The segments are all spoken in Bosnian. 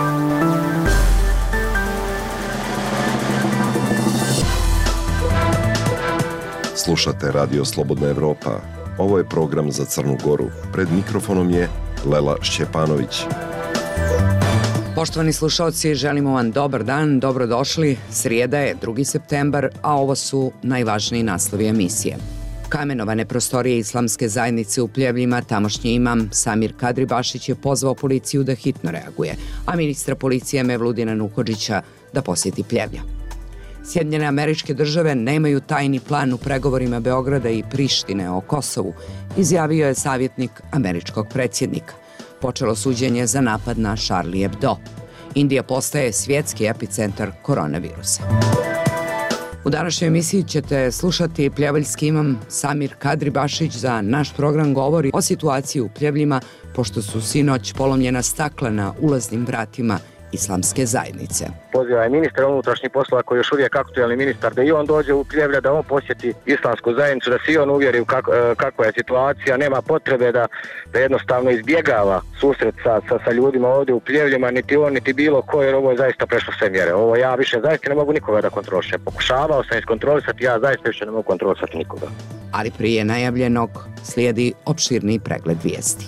Slušate Radio Slobodna Evropa. Ovo je program za Crnu Goru. Pred mikrofonom je Lela Šćepanović. Poštovani slušalci, želimo vam dobar dan, dobrodošli. Srijeda je 2. septembar, a ovo su najvažniji naslovi emisije. Kamenovane prostorije islamske zajednice u Pljevljima, tamošnji imam Samir Kadribašić je pozvao policiju da hitno reaguje, a ministra policije Mevludina Nuhodžića da posjeti Pljevlja. Sjedinjene Američke Države nemaju tajni plan u pregovorima Beograda i Prištine o Kosovu, izjavio je savjetnik američkog predsjednika. Počelo suđenje za napad na Charlie Hebdo. Indija postaje svjetski epicentar koronavirusa. U današnjoj emisiji ćete slušati pljevaljski imam Samir Kadribašić. Za naš program govori o situaciji u Pljevljima, pošto su sinoć polomljena stakla na ulaznim vratima islamske zajednice. Poziva je ministar unutrašnjih poslova koji je još uvijek aktualni ministar da i on dođe u Pljevlja, da on posjeti islamsku zajednicu, da se i on uvjeri kakva je situacija. Nema potrebe da jednostavno izbjegava susret sa ljudima ovdje u Pljevljima, niti on, niti bilo ko, jer ovo je zaista prešlo sve mjere. Ovo ja više zaista ne mogu nikoga da kontrolišem. Pokušavao sam iskontrolisati, ja zaista više ne mogu kontrolisati nikoga. Ali prije najavljenog slijedi opširni pregled vijesti.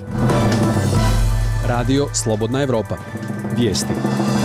Radio Slobodna Evropa. Vijesti.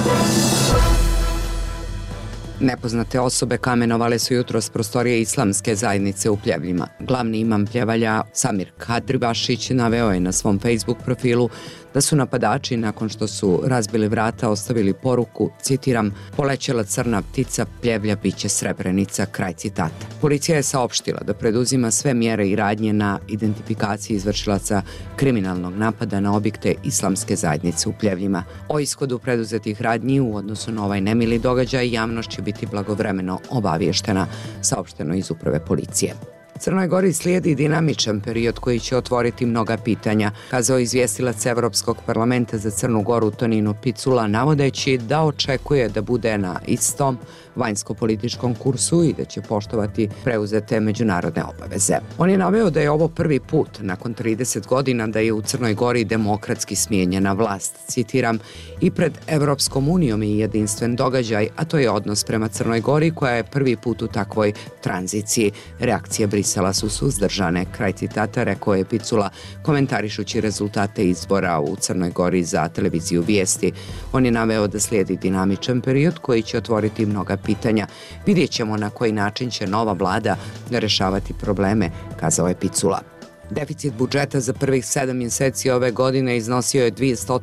Nepoznate osobe kamenovale su jutros prostorije islamske zajednice u Pljevljima. Glavni imam Pljevalja Samir Kadribašić naveo je na svom Facebook profilu da su napadači nakon što su razbili vrata ostavili poruku, citiram, polećela crna ptica, Pljevlja biće Srebrenica, kraj citata. Policija je saopštila da preduzima sve mjere i radnje na identifikaciji izvršilaca kriminalnog napada na objekte islamske zajednice u Pljevljima. O ishodu preduzetih radnji u odnosu na ovaj nemili događaj javnost će biti blagovremeno obavještena, saopšteno iz uprave policije. Crnoj Gori slijedi dinamičan period koji će otvoriti mnoga pitanja, kazao izvjestilac Evropskog parlamenta za Crnu Goru Tonino Picula, navodeći da očekuje da bude na istom vanjsko-političkom kursu i da će poštovati preuzete međunarodne obaveze. On je naveo da je ovo prvi put nakon 30 godina da je u Crnoj Gori demokratski smijenjena vlast, citiram, i pred Evropskom unijom i jedinstven događaj, a to je odnos prema Crnoj Gori koja je prvi put u takvoj tranziciji. Reakcije Brisela su suzdržane, kraj citata, rekao je Picula, komentarišući rezultate izbora u Crnoj Gori za televiziju Vijesti. On je naveo da slijedi dinamičan period koji će otvoriti mnoga pitanja. Vidjet ćemo na koji način će nova vlada rešavati probleme, kazao je Picula. Deficit budžeta za prvih 7 mjeseci ove godine iznosio je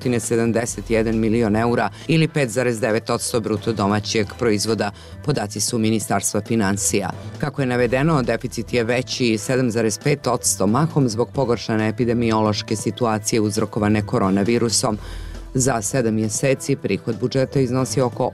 271 milion eura ili 5,9% bruto domaćeg proizvoda, podaci su Ministarstva financija. Kako je navedeno, deficit je veći 7,5%, mahom zbog pogoršane epidemiološke situacije uzrokovane koronavirusom. Za 7 mjeseci prihod budžeta iznosio oko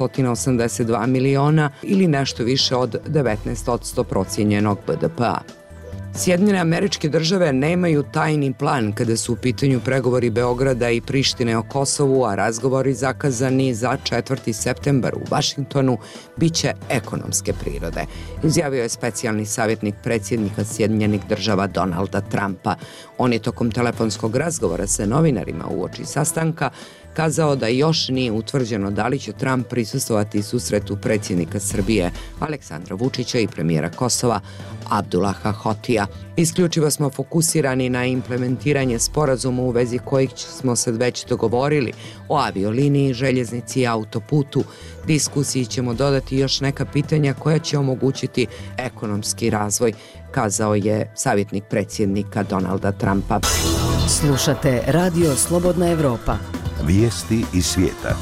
882 miliona ili nešto više od 19% procijenjenog BDP-a. Sjedinjene Američke Države nemaju tajni plan kada su u pitanju pregovori Beograda i Prištine o Kosovu, a razgovori zakazani za 4. septembar u Vašingtonu biće ekonomske prirode, izjavio je specijalni savjetnik predsjednika Sjedinjenih Država Donalda Trumpa. On je tokom telefonskog razgovora sa novinarima uoči sastanka kazao da još nije utvrđeno da li će Trump prisustvovati susretu predsjednika Srbije Aleksandra Vučića i premijera Kosova Abdullaha Hotija. Isključivo smo fokusirani na implementiranje sporazuma u vezi kojih smo se već dogovorili o avioliniji, željeznici i autoputu. Diskusiji ćemo dodati još neka pitanja koja će omogućiti ekonomski razvoj, kazao je savjetnik predsjednika Donalda Trumpa. Slušate Radio Slobodna Evropa. Vijesti iz svijeta.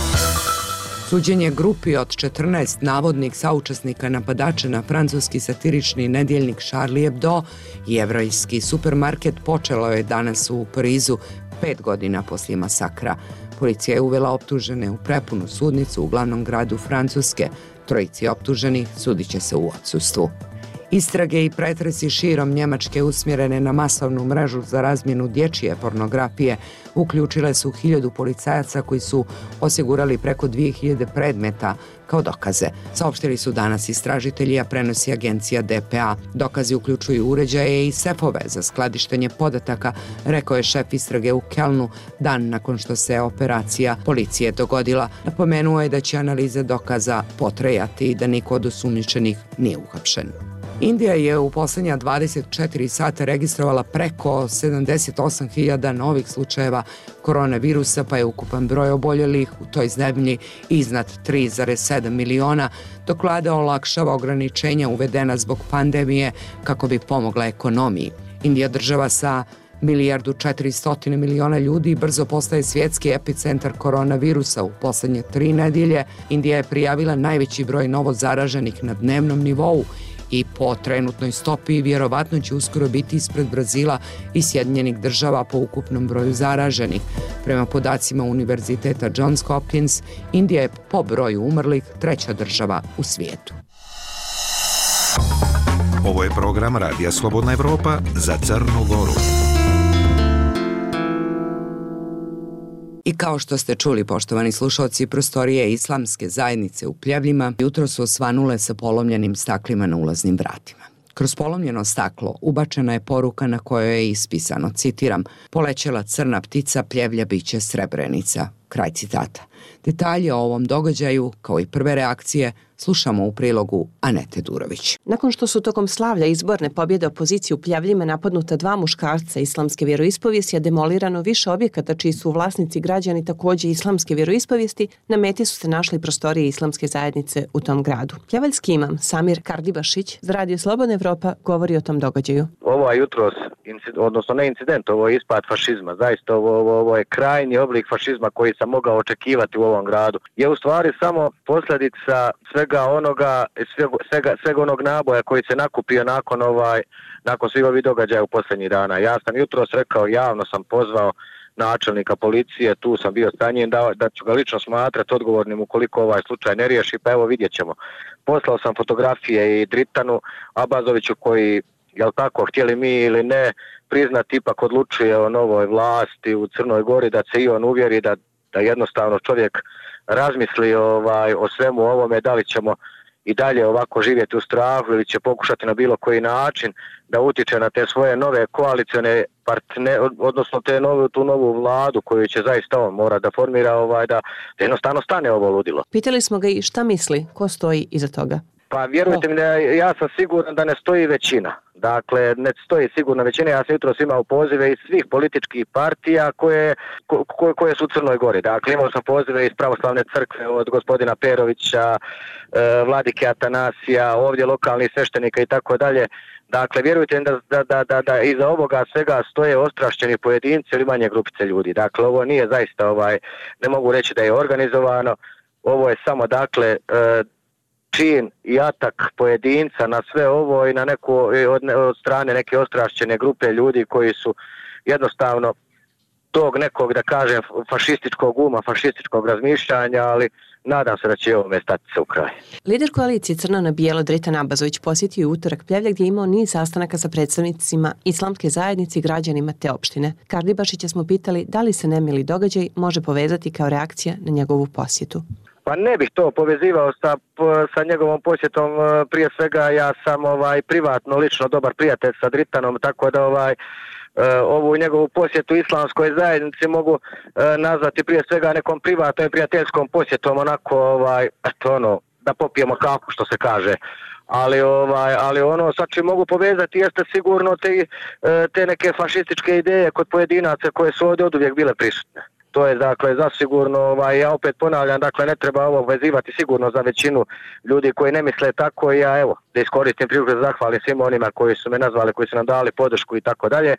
Suđenje grupi od 14 navodnih saučesnika napadača na francuski satirični nedjeljnik Charlie Hebdo i jevrejski supermarket počelo je danas u Parizu 5 godina poslije masakra. Policija je uvela optužene u prepunu sudnicu u glavnom gradu Francuske. Trojici optuženih sudit će se u odsustvu. Istrage i pretresi širom Njemačke usmjerene na masovnu mrežu za razmjenu dječje pornografije uključile su 1000 policajaca koji su osigurali preko 2000 predmeta kao dokaze. Saopštili su danas istražitelji, a prenosi agencija DPA. Dokazi uključuju uređaje i sefove za skladištenje podataka, rekao je šef istrage u Kelnu dan nakon što se operacija policije dogodila. Napomenuo je da će analize dokaza potrajati i da niko od osumnjičenih nije uhapšen. Indija je u posljednja 24 sata registrovala preko 78.000 novih slučajeva koronavirusa, pa je ukupan broj oboljelih u toj zemlji iznad 3,7 miliona, dok vlada olakšava ograničenja uvedena zbog pandemije kako bi pomogla ekonomiji. Indija, država sa 1.400.000.000 ljudi, brzo postaje svjetski epicentar koronavirusa. U posljednje 3 nedjelje Indija je prijavila najveći broj novo zaraženih na dnevnom nivou i po trenutnoj stopi vjerovatno će uskoro biti ispred Brazila i Sjedinjenih Država po ukupnom broju zaraženih. Prema podacima Univerziteta Johns Hopkins, Indija je po broju umrlih 3. država u svijetu. Ovo je program Radija Slobodna Evropa za Crnu Goru. I kao što ste čuli, poštovani slušalci, prostorije islamske zajednice u Pljevljima jutro su osvanule sa polomljenim staklima na ulaznim vratima. Kroz polomljeno staklo ubačena je poruka na kojoj je ispisano, citiram, polećela crna ptica, Pljevlja biće Srebrenica. Kraj citata. Detalje o ovom događaju, kao i prve reakcije, slušamo u prilogu Anete Durović. Nakon što su tokom slavlja izborne pobjede opozicije u Pljevljima napadnuta 2 muškarca islamske vjeroispovijesti, a demolirano više objekata čiji su vlasnici građani također islamske vjeroispovijesti, na meti su se našli prostorije islamske zajednice u tom gradu. Pljevaljski imam Samir Kardibašić za Radio Slobodna Evropa govori o tom događaju. Ovo je jutros, odnosno ne incident, ovo je ispad fašizma. Zaista ovo je krajnji oblik fašizma koji sam mogao očekivati u ovom gradu. Je u stvari samo posljedica svega onog naboja koji se nakupio nakon svih ovih događaja u posljednjih dana. Ja sam jutros rekao, javno sam pozvao načelnika policije, tu sam bio sa njim, da ću ga lično smatrati odgovornim ukoliko ovaj slučaj ne riješi, pa evo vidjet ćemo. Poslao sam fotografije i Dritanu Abazoviću koji, jel tako, htjeli mi ili ne, priznati ipak odlučuje o novoj vlasti u Crnoj Gori, da se i on uvjeri da jednostavno čovjek razmisli o svemu ovome, da li ćemo i dalje ovako živjeti u strahu ili će pokušati na bilo koji način da utiče na te svoje nove koalicione partnere, odnosno tu novu vladu koju će zaista on mora da formira, da jednostavno stane ovo ludilo. Pitali smo ga i šta misli, ko stoji iza toga? Pa vjerujte mi, ja sam siguran da ne stoji većina. Dakle, ne stoji sigurno većina. Ja sam jutros imao pozive iz svih političkih partija koje su u Crnoj Gori. Dakle, imao sam pozive iz Pravoslavne crkve od gospodina Perovića, Vladike Atanasija, ovdje lokalnih sveštenika i tako dalje. Dakle, vjerujte mi da iza ovoga svega stoje ostrašćeni pojedinci ili manje grupice ljudi. Dakle, ovo nije zaista, ne mogu reći da je organizovano. Ovo je samo, dakle, čin i atak pojedinca na sve ovo i na od strane neke ostrašćene grupe ljudi koji su jednostavno tog nekog, da kažem, fašističkog uma, fašističkog razmišljanja, ali nadam se da će ovome stati se u kraj. Lider koalicije Crno na bijelo Dritan Abazović posjetio je utorak Pljevlja gdje je imao niz sastanaka sa predstavnicima islamske zajednice i građanima te opštine. Kardibašića smo pitali da li se nemili događaj može povezati kao reakcija na njegovu posjetu. Pa ne bih to povezivao sa njegovom posjetom, prije svega ja sam privatno, lično dobar prijatelj sa Dritanom, tako da ovu njegovu posjetu islamskoj zajednici mogu nazvati prije svega nekom privatnom i prijateljskom posjetom, onako da popijemo kafu, što se kaže. Ali ono sa čim mogu povezati jeste sigurno te neke fašističke ideje kod pojedinaca koje su ovdje oduvijek bile prisutne. To je, dakle, zasigurno, ja opet ponavljam, dakle, ne treba ovo vezivati sigurno za većinu ljudi koji ne misle tako i ja, evo, da iskoristim priliku da zahvalim svim onima koji su me nazvali, koji su nam dali podršku i tako dalje,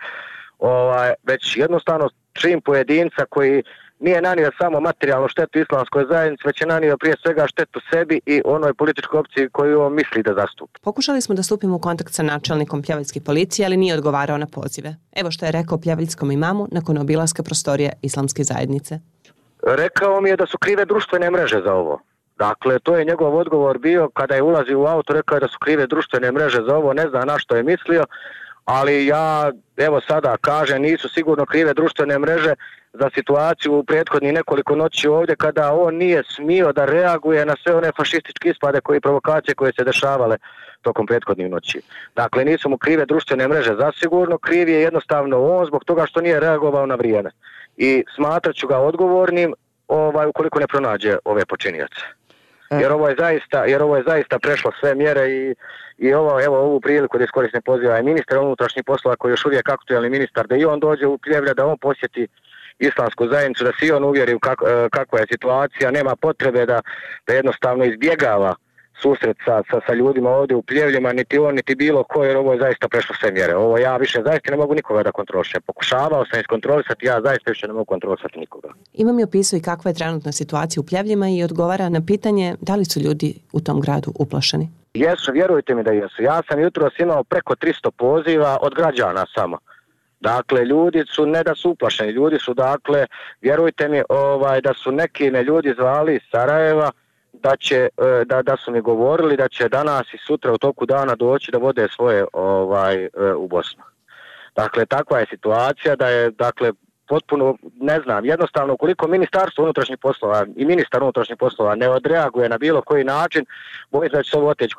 već jednostavno čim pojedinca koji nije nanio samo materijalnu štetu islamskoj zajednici, već je nanio prije svega štetu sebi i onoj političkoj opciji koju on misli da zastupa. Pokušali smo da stupimo u kontakt sa načelnikom Pljevaljske policije, ali nije odgovarao na pozive. Evo što je rekao pljevaljskom imamu nakon obilaska prostorija islamske zajednice. Rekao mi je da su krive društvene mreže za ovo. Dakle, to je njegov odgovor bio kada je ulazio u auto, rekao je da su krive društvene mreže za ovo, ne znam na što je mislio, ali ja evo sada kažem, nisu sigurno krive društvene mreže za situaciju u prethodnih nekoliko noći ovdje kada on nije smio da reaguje na sve one fašističke ispade i provokacije koje se dešavale tokom prethodnih noći. Dakle, nisu mu krive društvene mreže zasigurno, kriv je jednostavno on zbog toga što nije reagovao na vrijeme. I smatrat ću ga odgovornim ukoliko ne pronađe ove počinioce. Jer ovo je zaista prešlo sve mjere i ovu priliku da iskoristim poziva i ministra unutrašnjih poslova koji je još uvijek aktualni ministar, da i on dođe u Pljevlja, da on posjeti islamsku zajednicu, da se i on uvjeri kakva je situacija, nema potrebe da jednostavno izbjegava susret sa ljudima ovdje u Pljevljima, niti on, niti bilo ko, jer ovo je zaista prešlo sve mjere. Ovo ja više zaista ne mogu nikoga da kontrolišem. Pokušavao sam iskontrolisati, ja zaista više ne mogu kontrolisati nikoga. Imam je opisao i kakva je trenutna situacija u Pljevljima i odgovara na pitanje da li su ljudi u tom gradu uplašeni. Jesu, vjerujte mi da jesu. Ja sam jutros imao preko 300 poziva od građana samo. Dakle, ljudi su ne da su uplašeni, ljudi su, dakle, vjerujte mi da su neki me ljudi zvali iz Sarajeva, da su mi govorili da će danas i sutra u toku dana doći da vode svoje u Bosnu. Dakle, takva je situacija da je, dakle, potpuno, ne znam, jednostavno ukoliko Ministarstvo unutrašnjih poslova i ministar unutrašnjih poslova ne odreaguje na bilo koji način, bojim se da će se ovo oteći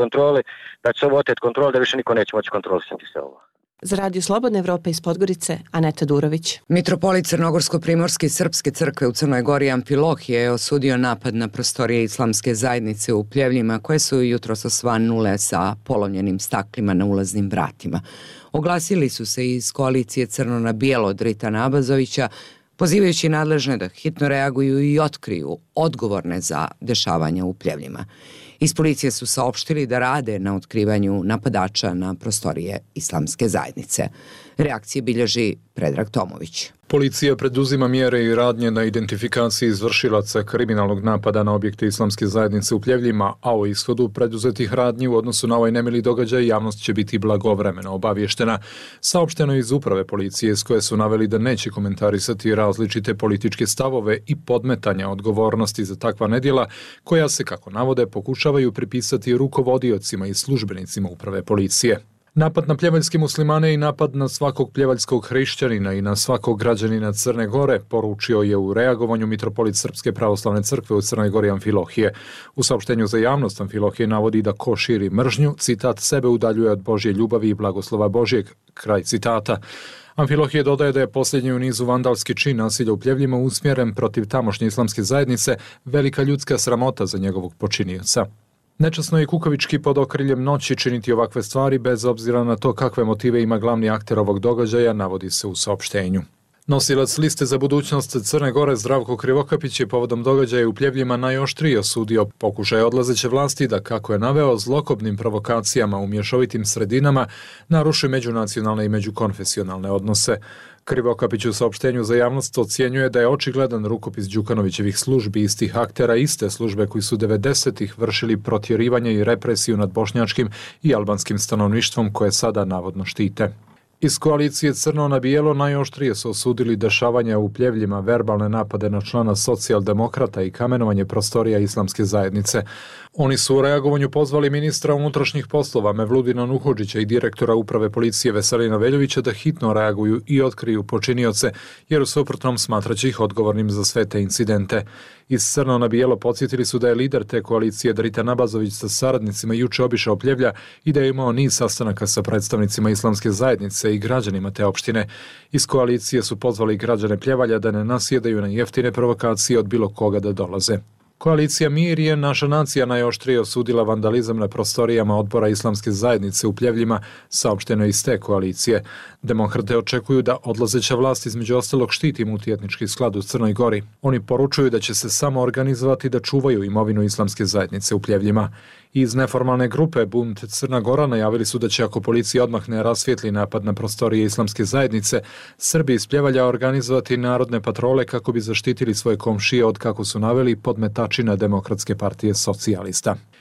kontrole, da više niko neće moći kontrolisati sve ovo. Za Radio Slobodna Evropa iz Podgorice, Aneta Durović. Mitropolit Crnogorsko-Primorske i Srpske crkve u Crnoj Gori Amfilohije je osudio napad na prostorije islamske zajednice u Pljevljima koje su jutros osvanule sa polomljenim staklima na ulaznim vratima. Oglasili su se iz koalicije Crno na bijelo Dritana Abazovića, pozivajući nadležne da hitno reaguju i otkriju odgovorne za dešavanja u Pljevljima. Iz policije su saopštili da rade na otkrivanju napadača na prostorije islamske zajednice. Reakcije bilježi Predrag Tomović. Policija preduzima mjere i radnje na identifikaciji izvršilaca kriminalnog napada na objekte islamske zajednice u Pljevljima, a o ishodu preduzetih radnji u odnosu na ovaj nemili događaj javnost će biti blagovremeno obavještena. Saopšteno iz uprave policije s koje su naveli da neće komentarisati različite političke stavove i podmetanja odgovornosti za takva nedjela koja se, kako navode, pokušavaju pripisati rukovodiocima i službenicima uprave policije. Napad na pljevaljske muslimane i napad na svakog pljevaljskog hrišćanina i na svakog građanina Crne Gore poručio je u reagovanju mitropolit Srpske pravoslavne crkve u Crnoj Gori Amfilohije. U saopštenju za javnost Amfilohije navodi da ko širi mržnju, citat, sebe udaljuje od Božje ljubavi i blagoslova Božjeg, kraj citata. Amfilohije dodaje da je posljednji u nizu vandalski čin nasilja u Pljevljima usmjeren protiv tamošnje islamske zajednice, velika ljudska sramota za njegovog počinioca. Nečasno je kukavički pod okriljem noći činiti ovakve stvari bez obzira na to kakve motive ima glavni akter ovog događaja, navodi se u saopštenju. Nosilac liste za budućnost Crne Gore Zdravko Krivokapić je povodom događaja u Pljevljima najoštrije osudio pokušaj odlazeće vlasti da, kako je naveo, zlokobnim provokacijama u mješovitim sredinama naruši međunacionalne i međukonfesionalne odnose. Krivokapić u saopštenju za javnost ocjenjuje da je očigledan rukopis Đukanovićevih službi istih aktera iste službe koji su 90-ih vršili protjerivanje i represiju nad bošnjačkim i albanskim stanovništvom koje sada navodno štite. Iz koalicije Crno na bijelo najoštrije su osudili dešavanja u Pljevljima, verbalne napade na člana socijaldemokrata i kamenovanje prostorija islamske zajednice. Oni su u reagovanju pozvali ministra unutrašnjih poslova Mevludina Nuhodžića i direktora uprave policije Veselina Veljovića da hitno reaguju i otkriju počinioce, jer u suprotnom smatraće ih odgovornim za sve te incidente. Iz Crno na bijelo podsjetili su da je lider te koalicije Dritan Abazović sa saradnicima juče obišao Pljevlja i da je imao niz sastanaka sa predstavnicima islamske zajednice i građanima te opštine. Iz koalicije su pozvali građane Pljevalja da ne nasjedaju na jeftine provokacije od bilo koga da dolaze. Koalicija Mir je naša nacija najoštrije osudila vandalizam na prostorijama odbora islamske zajednice u Pljevljima, saopšteno iz te koalicije. Demokrate očekuju da odlazeća vlast između ostalog štiti multietnički sklad u Crnoj Gori. Oni poručuju da će se samo organizovati da čuvaju imovinu islamske zajednice u Pljevljima. Iz neformalne grupe Bunt Crna Gora najavili su da će, ako policija odmah ne rasvijetli napad na prostorije islamske zajednice, Srbi iz Pljevalja organizovati narodne patrole kako bi zaštitili svoje komšije od, kako su naveli, podmetačina Demokratske partije socijalista.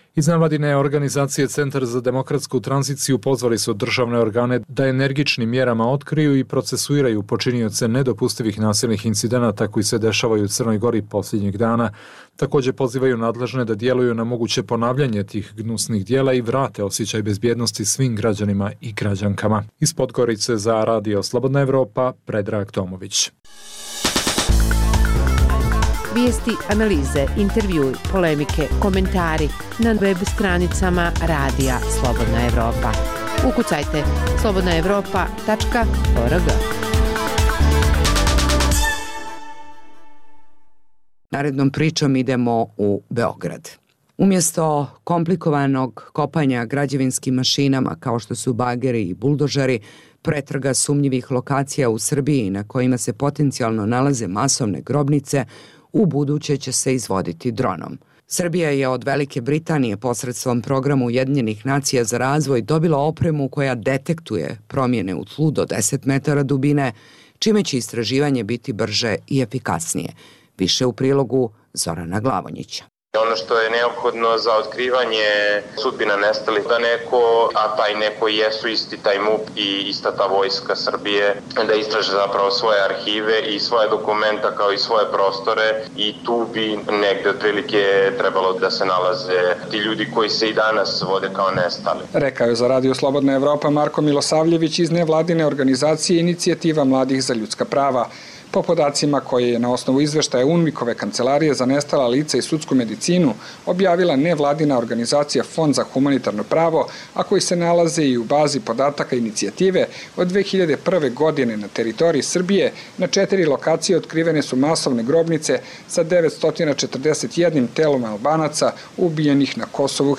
Iz nevladine organizacije Centar za demokratsku tranziciju pozvali su državne organe da energičnim mjerama otkriju i procesuiraju počinioce nedopustivih nasilnih incidenata koji se dešavaju u Crnoj Gori posljednjih dana. Također pozivaju nadležne da djeluju na moguće ponavljanje tih gnusnih djela i vrate osjećaj bezbjednosti svim građanima i građankama. Iz Podgorice za Radio Slobodna Evropa, Predrag Tomović. Vijesti, analize, intervjui, polemike, komentari na web stranicama Radija Slobodna Evropa. Ukucajte slobodnaevropa.org. Narednom pričom idemo u Beograd. Umjesto komplikovanog kopanja građevinskim mašinama kao što su bageri i buldožeri, pretraga sumnjivih lokacija u Srbiji na kojima se potencijalno nalaze masovne grobnice, u buduće će se izvoditi dronom. Srbija je od Velike Britanije posredstvom programu Ujedinjenih nacija za razvoj dobila opremu koja detektuje promjene u tlu do 10 metara dubine, čime će istraživanje biti brže i efikasnije. Više u prilogu Zorana Glavonjića. Ono što je neophodno za otkrivanje sudbina nestalih, da neko, a taj neko jesu isti taj MUP i ista ta vojska Srbije, da istraže zapravo svoje arhive i svoje dokumenta kao i svoje prostore i tu bi negde otprilike trebalo da se nalaze ti ljudi koji se i danas vode kao nestali. Rekao je za Radio Slobodna Evropa Marko Milosavljević iz nevladine organizacije Inicijativa mladih za ljudska prava. Po podacima koje je na osnovu izveštaja UNMIK-ove kancelarije za nestala lica i sudsku medicinu objavila nevladina organizacija Fond za humanitarno pravo, a koji se nalaze i u bazi podataka inicijative, od 2001. godine na teritoriji Srbije na 4 lokacije otkrivene su masovne grobnice sa 941 telom Albanaca ubijenih na Kosovu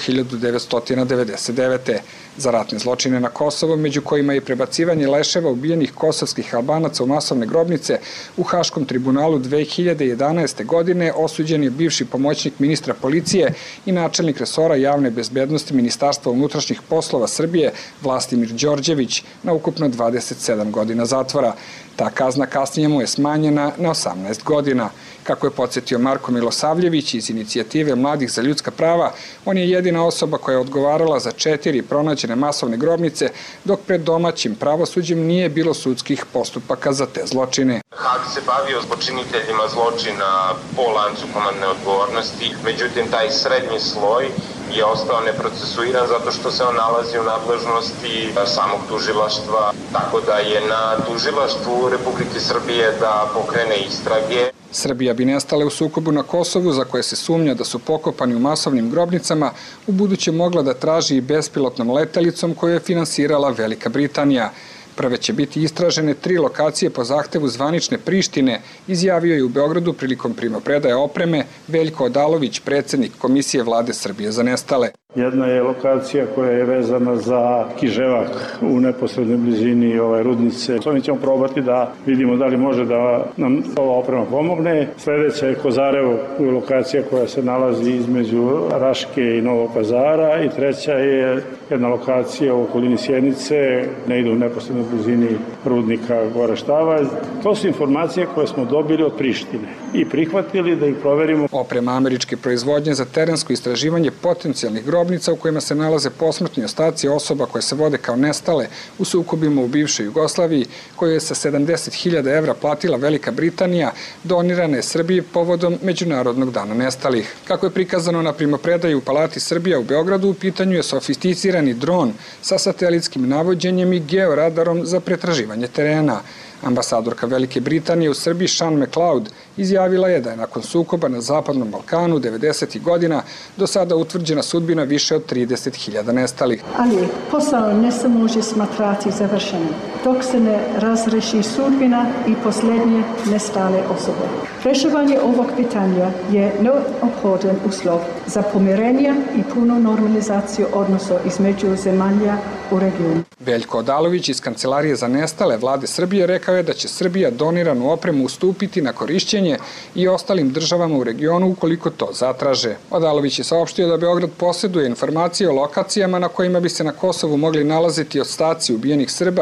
1999. Za ratne zločine na Kosovu, među kojima je prebacivanje leševa ubijenih kosovskih Albanaca u masovne grobnice, u Haškom tribunalu 2011. godine osuđen je bivši pomoćnik ministra policije i načelnik resora javne bezbednosti Ministarstva unutrašnjih poslova Srbije Vlastimir Đorđević na ukupno 27 godina zatvora. Ta kazna kasnije mu je smanjena na 18 godina. Kako je podsjetio Marko Milosavljević iz Inicijative mladih za ljudska prava, on je jedina osoba koja je odgovarala za 4 pronađene masovne grobnice, dok pred domaćim pravosuđem nije bilo sudskih postupaka za te zločine. Hag se bavio s počiniteljima zločina po lancu komandne odgovornosti, međutim taj srednji sloj je ostao neprocesuiran zato što se on nalazi u nadležnosti samog tužilaštva, tako da je na tužilaštvu Republike Srbije da pokrene istrage. Srbija bi nestale u sukobu na Kosovu, za koje se sumnja da su pokopani u masovnim grobnicama, u buduće mogla da traži i bespilotnom letelicom koju je finansirala Velika Britanija. Prve će biti istražene 3 lokacije po zahtevu zvanične Prištine, izjavio je u Beogradu prilikom primopredaje opreme Veljko Odalović, predsjednik Komisije Vlade Srbije za nestale. Jedna je lokacija koja je vezana za Kiževak u neposrednoj blizini rudnice. Oni ćemo probati da vidimo da li može da nam ova oprema pomogne. Sljedeća je Kozarevo, lokacija koja se nalazi između Raške i Novog Pazara, i treća je jedna lokacija u okolini Sjenice, ne ide u neposrednoj blizini rudnika Gore Štavalj. To su informacije koje smo dobili od Prištine i prihvatili da ih proverimo. Oprema američke proizvodnje za terensko istraživanje potencijalnih grobnica u kojima se nalaze posmrtni ostaci osoba koje se vode kao nestale u sukobima u bivšoj Jugoslaviji, koju je sa 70.000 evra platila Velika Britanija, donirana je Srbiji povodom Međunarodnog dana nestalih. Kako je prikazano na primopredaju u Palati Srbija u Beogradu, u pitanju je sofisticirani dron sa satelitskim navođenjem i georadarom za pretraživanje terena. Ambasadorka Velike Britanije u Srbiji Sean McLeod izjavila je da je nakon sukoba na Zapadnom Balkanu 90. godina do sada utvrđena sudbina više od 30.000 nestalih. Ali posao ne se može smatrati završenim dok se ne razreši sudbina i posljednje nestale osobe. Rešavanje ovog pitanja je neophodan uslov za pomirenje i punu normalizaciju odnosa između zemalja u regionu. Veljko Odalović iz Kancelarije za nestale Vlade Srbije rekao je da će Srbija doniranu opremu ustupiti na korišćenje i ostalim državama u regionu ukoliko to zatraže. Odalović je saopštio da Beograd posjeduje informacije o lokacijama na kojima bi se na Kosovu mogli nalaziti ostaci ubijenih Srba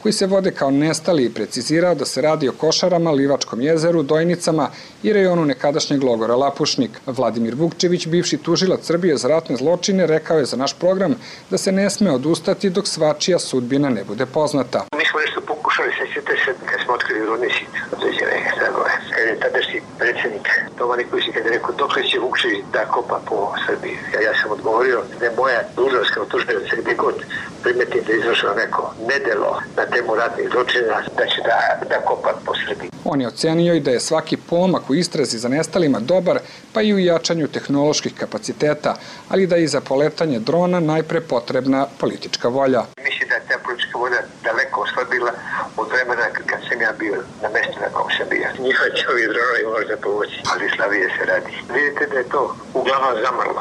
koji se vode kao nestali i precizirao da se radi o Košarama, Livačkom jezeru, Dojnicama i rejonu nekadašnjeg logora Lapušnik. Vladimir Vukčević, bivši tužilac Srbije za ratne zločine, rekao je za naš program da se ne sme odustati dok svačija sudbina ne bude poznata. Mi smo nešto pokušali, sećate se kad smo otkrili Rudnici, određene tragove. Kad je tadašnji predsjednik Toma Nikolić kad je rekao dokle će Vukčević da kopa po Srbiji. Ja sam odgovorio da je moja dužnost kao tužilac gdje god primetim da je izvršeno neko nedelo na temu ratnih zločina, da će da kopa po Srbiji. On je ocenio i da je svaki pomak u istrazi za nestalima dobar, pa i u jačanju tehnoloških kapaciteta, ali da je i za poletanje drona najpre potrebna politička volja. Mislim da je ta politička volja daleko oslabila od vremena kad sam ja bio na mjestu na kom sam bio. Njihova će ovi dronovi možda pomoći, ali slabije se radi. Vidite da je to uglavnom zamrlo.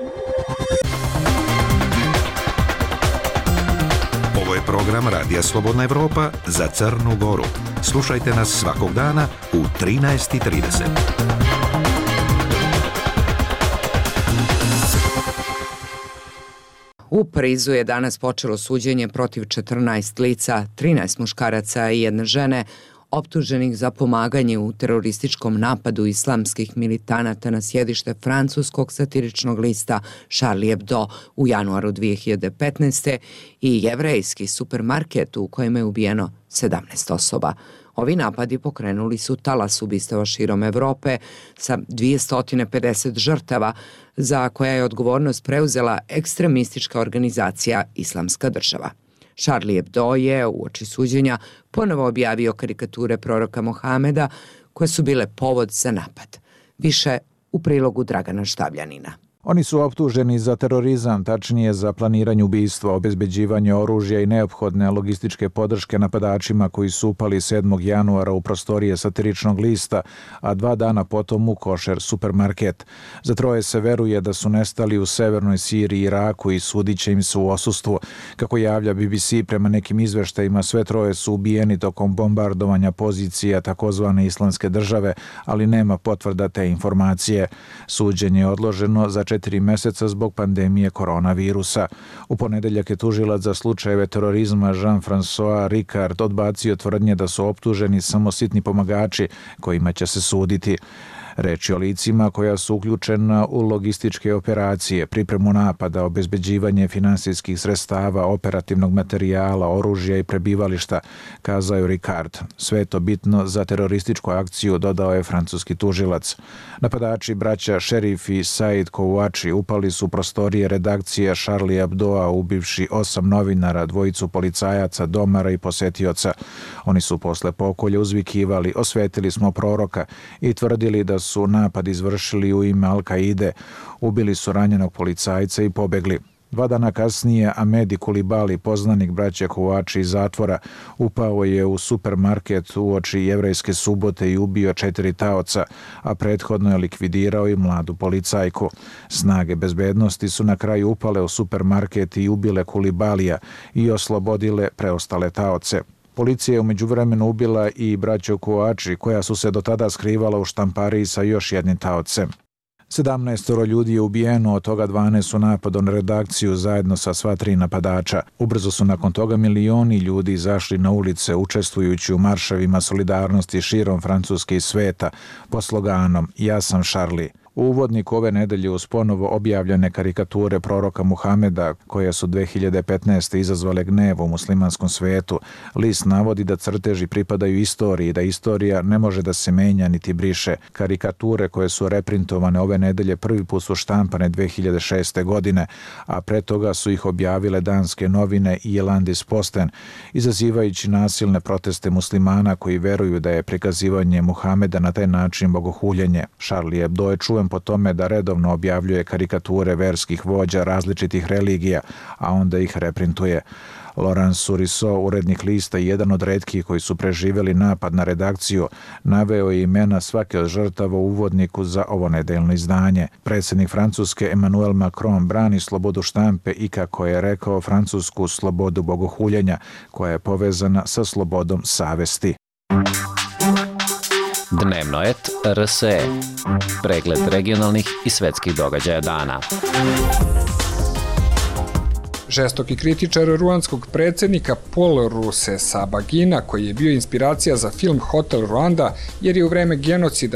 Ovo je program Radija Slobodna Evropa za Crnu Goru. Slušajte nas svakog dana u 13:30. U Parizu je danas počelo suđenje protiv 14 lica, 13 muškaraca i jedne žene, optuženih za pomaganje u terorističkom napadu islamskih militanata na sjedište francuskog satiričnog lista Charlie Hebdo u januaru 2015. i jevrejski supermarket u kojem je ubijeno 17 osoba. Ovi napadi pokrenuli su talas ubistava širom Evrope sa 250 žrtava za koja je odgovornost preuzela ekstremistička organizacija Islamska država. Charlie Hebdo je uoči suđenja ponovo objavio karikature proroka Mohameda koje su bile povod za napad. Više u prilogu Dragana Štavljanina. Oni su optuženi za terorizam, tačnije za planiranje ubistva, obezbeđivanje oružja i neophodne logističke podrške napadačima koji su upali 7. januara u prostorije satiričnog lista, a 2 dana potom u košer supermarket. Za troje se veruje da su nestali u severnoj Siriji i Iraku i sudit će im se u odsustvu. Kako javlja BBC, prema nekim izveštajima, sve troje su ubijeni tokom bombardovanja pozicija takozvane Islamske države, ali nema potvrda te informacije. Suđenje je odloženo za 4 meseca zbog pandemije koronavirusa. U ponedeljak je tužilac za slučajeve terorizma Jean-François Ricard odbacio tvrdnje da su optuženi samo sitni pomagači kojima će se suditi. Reč je o licima koja su uključena u logističke operacije, pripremu napada, obezbeđivanje finansijskih sredstava, operativnog materijala, oružja i prebivališta, kazao je Ricard. Sve je to bitno za terorističku akciju, dodao je francuski tužilac. Napadači braća Šerif i Said Kouachi upali su u prostorije redakcije Charlie Hebdoa, ubivši 8 novinara, 2 policajaca, domara i posetioca. Oni su posle pokolja uzvikivali: osvetili smo proroka, i tvrdili da su napad izvršili u ime Al-Kaide, ubili su ranjenog policajca i pobegli. 2 dana kasnije Amedi Kulibali, poznanik braće Kouachi iz zatvora, upao je u supermarket uoči jevrejske subote i ubio 4 taoca, a prethodno je likvidirao i mladu policajku. Snage bezbednosti su na kraju upale u supermarket i ubile Kulibalija i oslobodile preostale taoce. Policija je u međuvremenu ubila i braću Kouachi, koja su se do tada skrivala u štampariji sa još jednim taocem. 17 ljudi je ubijeno, od toga 12 u napadu na redakciju zajedno sa sva 3 napadača. Ubrzo su nakon toga milioni ljudi izašli na ulice, učestvujući u marševima solidarnosti širom Francuske i sveta pod sloganom "Ja sam Charlie". U uvodniku ove nedelje uz ponovo objavljene karikature proroka Muhameda, koje su 2015. izazvale gnev u muslimanskom svetu, list navodi da crteži pripadaju istoriji, da istorija ne može da se menja niti briše. Karikature koje su reprintovane ove nedelje prvi put su štampane 2006. godine, a pre toga su ih objavile danske novine i Jyllands-Posten, izazivajući nasilne proteste muslimana koji veruju da je prikazivanje Muhameda na taj način bogohuljenje. Charlie Hebdo je čuven po tome da redovno objavljuje karikature verskih vođa različitih religija, a onda ih reprintuje. Laurent Souriceau, urednik lista i jedan od retkih koji su preživjeli napad na redakciju, naveo je imena svake od žrtava u uvodniku za ovo nedeljno izdanje. Predsjednik Francuske Emmanuel Macron brani slobodu štampe i, kako je rekao, francusku slobodu bogohuljenja, koja je povezana sa slobodom savesti. Dnevnoet RSE. Pregled regionalnih i svetskih događaja dana. Žestoki kritičar ruandskog predsjednika Paul Rusesabagina, koji je bio inspiracija za film Hotel Rwanda, jer je u vreme genocida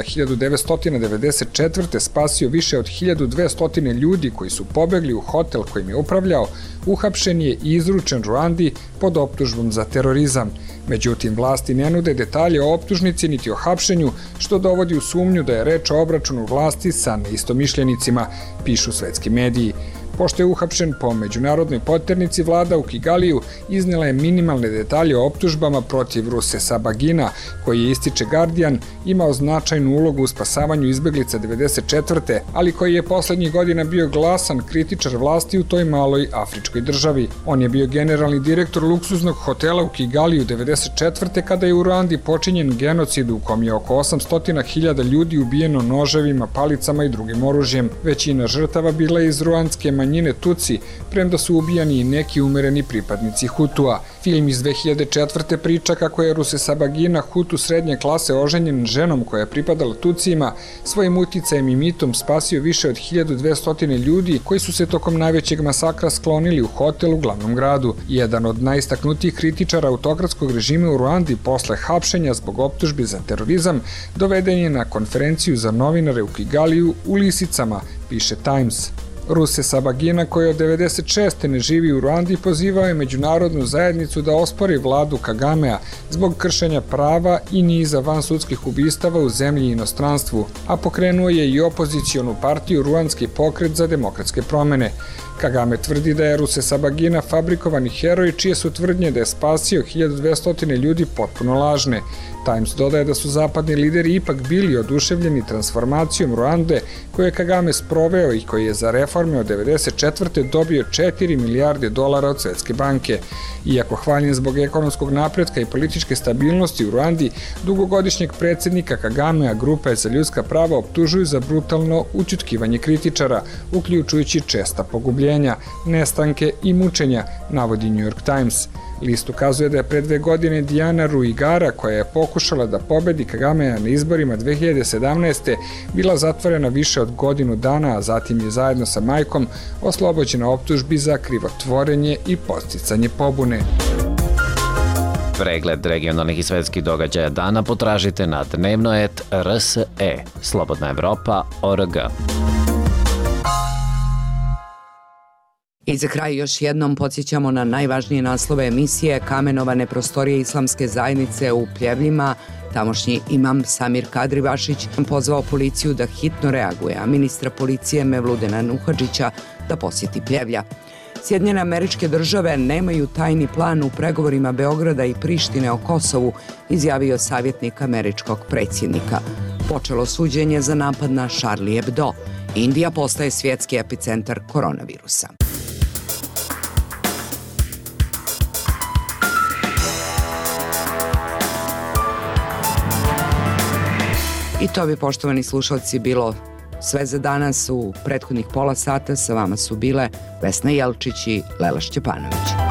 1994. spasio više od 1200 ljudi koji su pobegli u hotel kojim je upravljao, uhapšen je i izručen Ruandi pod optužbom za terorizam. Međutim, vlasti ne nude detalje o optužnici niti o hapšenju, što dovodi u sumnju da je reč o obračunu vlasti sa neistomišljenicima, pišu svetski mediji. Pošto je uhapšen po međunarodnoj poternici, vlada u Kigaliju iznela je minimalne detalje o optužbama protiv Rusesabagina, koji je, ističe Guardian, imao značajnu ulogu u spasavanju izbeglica 1994. ali koji je poslednjih godina bio glasan kritičar vlasti u toj maloj afričkoj državi. On je bio generalni direktor luksuznog hotela u Kigaliju 1994. kada je u Ruandi počinjen genocid u kom je oko 800.000 ljudi ubijeno noževima, palicama i drugim oružjem. Većina žrtava bila je iz ruandske manjine Tutsi, premda su ubijani i neki umereni pripadnici Hutua. Film iz 2004. priča kako je Rusesabagina, Hutu srednje klase oženjen ženom koja je pripadala Tutsima, svojim uticajem i mitom spasio više od 1200 ljudi koji su se tokom najvećeg masakra sklonili u hotel u glavnom gradu. Jedan od najistaknutijih kritičara autokratskog režima u Ruandi posle hapšenja zbog optužbi za terorizam doveden je na konferenciju za novinare u Kigaliju u lisicama, piše Times. Rusesabagina, koji od 1996. ne živi u Ruandi, pozivao je međunarodnu zajednicu da ospori vladu Kagamea zbog kršenja prava i niza vansudskih ubistava u zemlji i inostranstvu, a pokrenuo je i opozicionu partiju Ruandski pokret za demokratske promene. Kagame tvrdi da je Rusesabagina fabrikovani heroj, čije su tvrdnje da je spasio 1200 ljudi potpuno lažne. Times dodaje da su zapadni lideri ipak bili oduševljeni transformacijom Ruande koju je Kagame sproveo i koji je za reforme od 1994. dobio 4 milijarde dolara od Svetske banke. Iako hvaljen zbog ekonomskog napretka i političke stabilnosti u Ruandi, dugogodišnjeg predsjednika Kagamea Grupe za ljudska prava optužuju za brutalno ućutkivanje kritičara, uključujući česta pogubljenja, nestanke i mučenja, navodi New York Times. List ukazuje da je pre 2 godine Diana Ruigara, koja je pokušala da pobedi Kagamea na izborima 2017. bila zatvorena više od godinu dana, a zatim je zajedno sa majkom oslobođena optužbi za krivotvorenje i podsticanje pobune. Pregled regionalnih i svetskih događaja dana potražite na dnevno.rs.e, slobodnaevropa.org. I za kraj još jednom podsjećamo na najvažnije naslove emisije. Kamenovane prostorije islamske zajednice u Pljevljima. Tamošnji imam Samir Kadrivašić pozvao policiju da hitno reaguje, a ministra policije Mevludena Nuhadžića da posjeti Pljevlja. Sjedinjene Američke Države nemaju tajni plan u pregovorima Beograda i Prištine o Kosovu, izjavio savjetnik američkog predsjednika. Počelo suđenje za napad na Charlie Hebdo. Indija postaje svjetski epicentar koronavirusa. I to bi, poštovani slušalci, bilo sve za danas. U prethodnih pola sata sa vama su bile Vesna Jelčić i Lela Šćepanović.